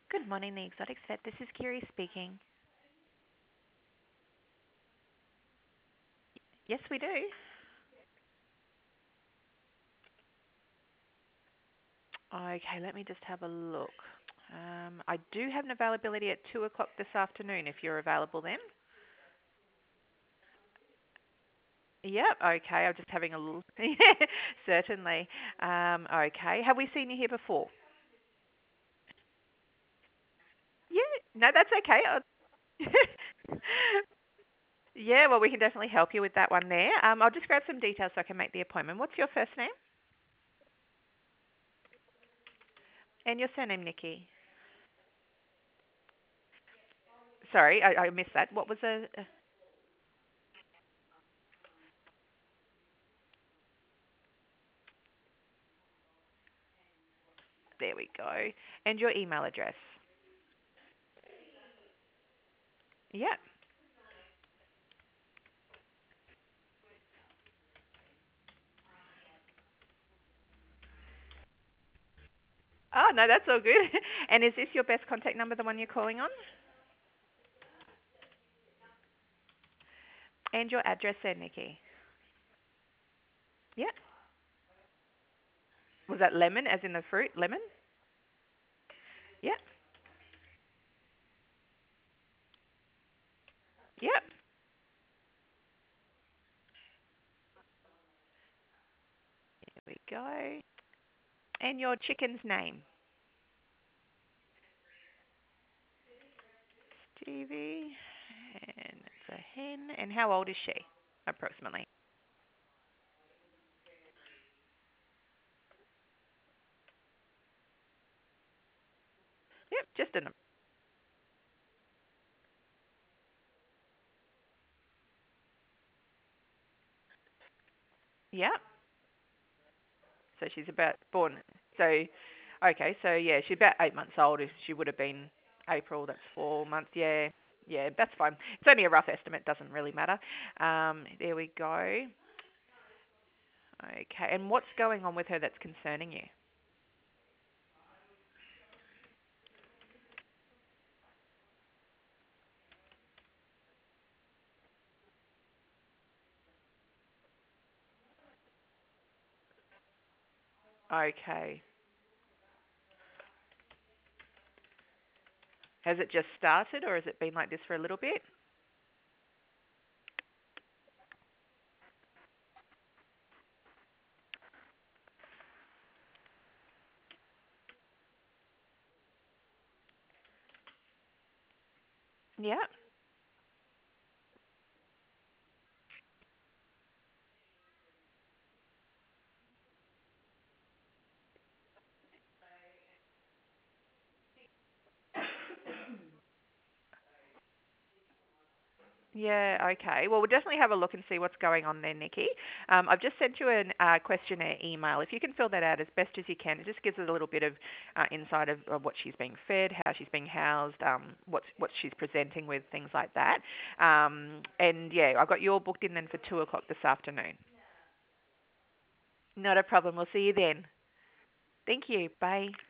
Good morning, the Exotics Vet. This is Kiri speaking. Yes, we do. Okay, let me just have a look. I do have an availability at 2 o'clock this afternoon if you're available then. Yep, okay, I'm just having a little. Yeah, certainly. Okay, have we seen you here before? Yeah, no, that's okay. Yeah, well, we can definitely help you with that one there. I'll just grab some details so I can make the appointment. What's your first name? And your surname, Nikki? Sorry, I missed that. What was there we go. And your email address? Yep. Oh, no, that's all good. And is this your best contact number, the one you're calling on? And your address there, Nikki? Yep. Was that lemon, as in the fruit, lemon? Yep. Yep. There we go. And your chicken's name? Stevie. And it's a hen. And how old is she, approximately? Yep, just a number. Yep. So she's about born. So, okay, so yeah, she's about 8 months old. If she would have been April, that's 4 months. Yeah, yeah, that's fine. It's only a rough estimate. Doesn't really matter. There we go. Okay, and what's going on with her that's concerning you? Okay. Has it just started, or has it been like this for a little bit? Yeah. Yeah, okay. Well, we'll definitely have a look and see what's going on there, Nikki. I've just sent you a questionnaire email. If you can fill that out as best as you can, it just gives us a little bit of insight of what she's being fed, how she's being housed, what she's presenting with, things like that. And yeah, I've got you all booked in then for 2 o'clock this afternoon. Not a problem. We'll see you then. Thank you. Bye.